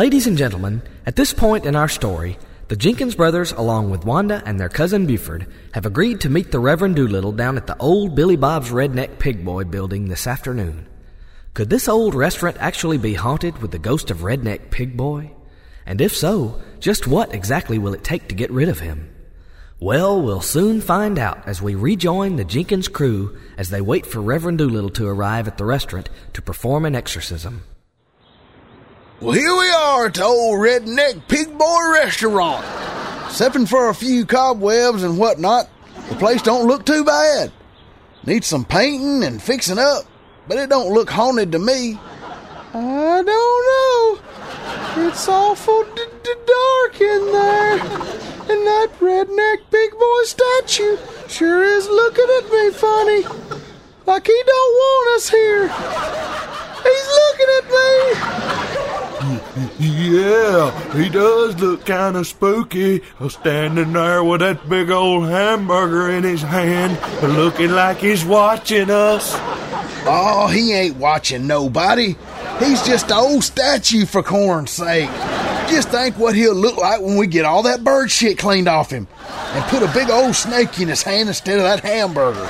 Ladies and gentlemen, at this point in our story, the Jenkins brothers, along with Wanda and their cousin Buford, have agreed to meet the Reverend Doolittle down at the old Billy Bob's Redneck Pig Boy building this afternoon. Could this old restaurant actually be haunted with the ghost of Redneck Pig Boy? And if so, just what exactly will it take to get rid of him? Well, we'll soon find out as we rejoin the Jenkins crew as they wait for Reverend Doolittle to arrive at the restaurant to perform an exorcism. Well, here we are at the old Redneck Pig Boy restaurant. Excepting for a few cobwebs and whatnot, the place don't look too bad. Needs some painting and fixing up, but it don't look haunted to me. I don't know. It's awful dark in there. And that Redneck Pig Boy statue sure is looking at me funny. Like he don't want us here. He's looking at me. Yeah, he does look kind of spooky, standing there with that big old hamburger in his hand, looking like he's watching us. Oh, he ain't watching nobody. He's just an old statue, for corn's sake. Just think what he'll look like when we get all that bird shit cleaned off him and put a big old snake in his hand instead of that hamburger.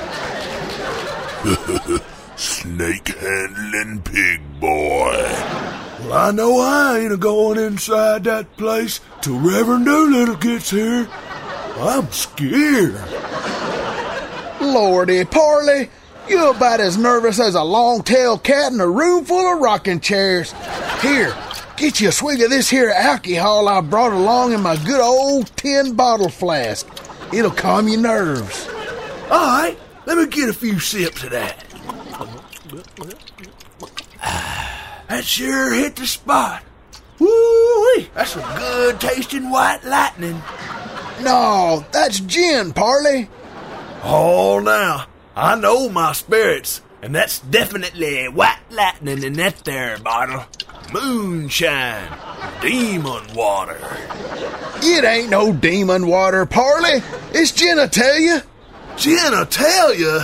Snake-handling pig boy. Well, I know I ain't a-going inside that place till Reverend Doolittle gets here. I'm scared. Lordy, Parley, you're about as nervous as a long-tailed cat in a room full of rocking chairs. Here, get you a swig of this here alcohol I brought along in my good old tin bottle flask. It'll calm your nerves. All right, let me get a few sips of that. That sure hit the spot. Woo-wee, that's some good-tasting white lightning. No, that's gin, Parley. Oh, now, I know my spirits, and that's definitely white lightning in that there bottle. Moonshine, demon water. It ain't no demon water, Parley. It's genitalia. Genitalia?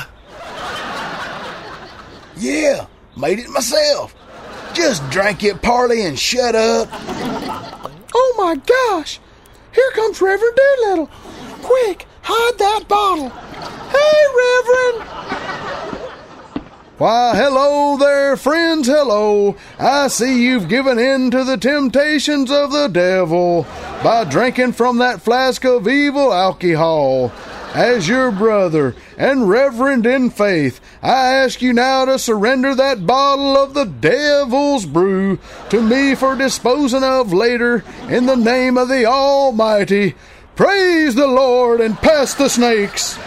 Yeah, made it myself. Just drank it, Parley, and shut up. Oh my gosh! Here comes Reverend Doolittle. Quick, hide that bottle. Hey, Reverend! Why, hello there, friends, hello. I see you've given in to the temptations of the devil by drinking from that flask of evil alcohol. As your brother and reverend in faith, I ask you now to surrender that bottle of the devil's brew to me for disposing of later in the name of the Almighty. Praise the Lord and pass the snakes.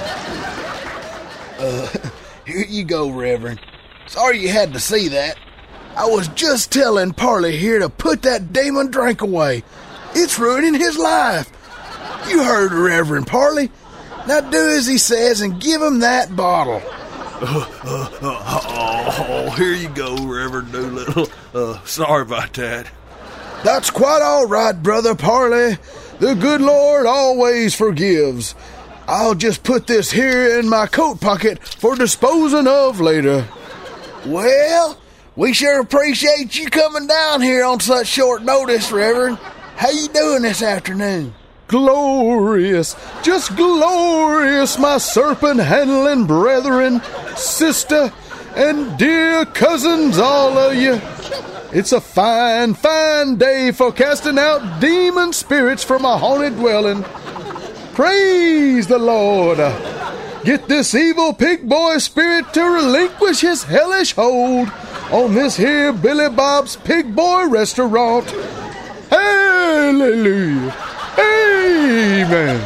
Here you go, Reverend. Sorry you had to see that. I was just telling Parley here to put that demon drink away. It's ruining his life. You heard Reverend Parley. Now do as he says and give him that bottle. Here you go, Reverend Doolittle. Sorry about that. That's quite all right, Brother Parley. The good Lord always forgives. I'll just put this here in my coat pocket for disposing of later. Well, we sure appreciate you coming down here on such short notice, Reverend. How you doing this afternoon? Glorious, just glorious, my serpent-handling brethren, sister, and dear cousins, all of you. It's a fine, fine day for casting out demon spirits from a haunted dwelling. Praise the Lord. Get this evil pig boy spirit to relinquish his hellish hold on this here Billy Bob's Pig Boy restaurant. Hallelujah. Amen.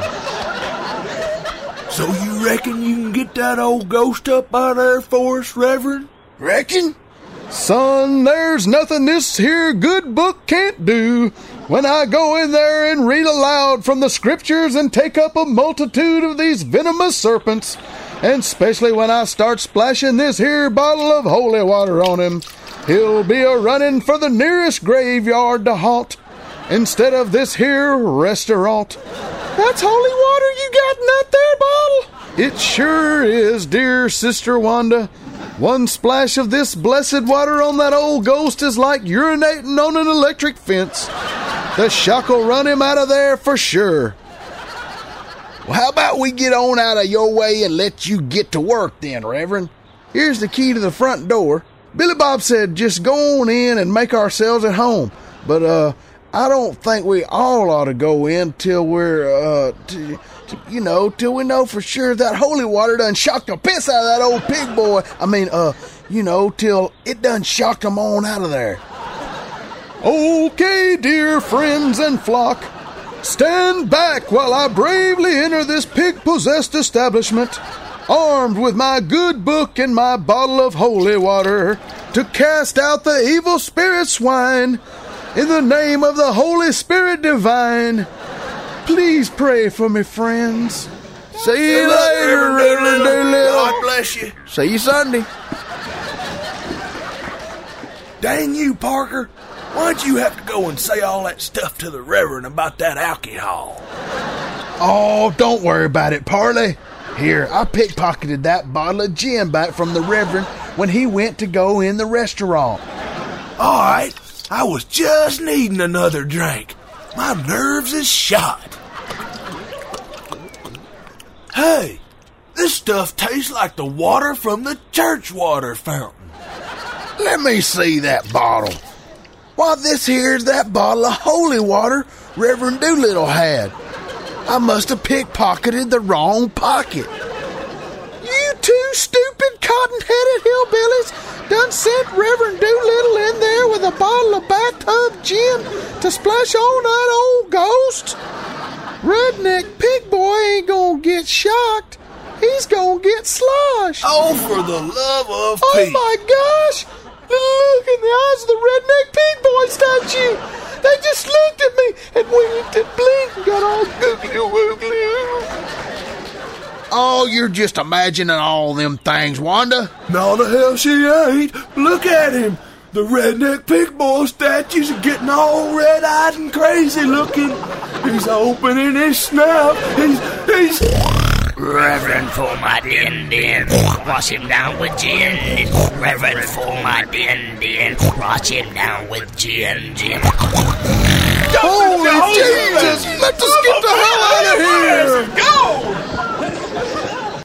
So you reckon you can get that old ghost up out there for us, Reverend? Reckon? Son, there's nothing this here good book can't do. When I go in there and read aloud from the scriptures and take up a multitude of these venomous serpents, and especially when I start splashing this here bottle of holy water on him, he'll be a-running for the nearest graveyard to haunt, instead of this here restaurant. That's holy water you got in that there bottle? It sure is, dear Sister Wanda. One splash of this blessed water on that old ghost is like urinating on an electric fence. The shock will run him out of there for sure. Well, how about we get on out of your way and let you get to work then, Reverend? Here's the key to the front door. Billy Bob said just go on in and make ourselves at home. But, I don't think we all ought to go in till we're, till we know for sure that holy water done shocked the piss out of that old pig boy. Till it done shocked him on out of there. Okay, dear friends and flock, stand back while I bravely enter this pig-possessed establishment, armed with my good book and my bottle of holy water, to cast out the evil spirit swine, in the name of the Holy Spirit divine. Please pray for me, friends. See you later, Reverend Doolittle. God bless you. See you Sunday. Dang you, Parker. Why'd you have to go and say all that stuff to the Reverend about that alcohol? Oh, don't worry about it, Parley. Here, I pickpocketed that bottle of gin back from the Reverend when he went to go in the restaurant. All right, I was just needing another drink. My nerves is shot. Hey, this stuff tastes like the water from the church water fountain. Let me see that bottle. Why, this here's that bottle of holy water Reverend Doolittle had. I must have pickpocketed the wrong pocket. You two stupid cotton-headed hillbillies done sent Reverend Doolittle in there with a bottle of bathtub gin to splash on that old ghost. Redneck Pig Boy ain't gonna get shocked. He's gonna get sloshed. Oh, for the love of Oh Pete. my gosh! Look in the eyes of the Redneck Pig Boy statue. They just looked at me and winked and blinked and got all googly-woogly. Oh, you're just imagining all them things, Wanda. No, the hell she ain't. Look at him. The Redneck Pig Boy statues are getting all red-eyed and crazy looking. He's opening his snout. He's... Reverend for my din. Wash him down with gin. Reverend for my din. Wash him down with gin. Holy Jesus! Let us get the hell out of here! Go!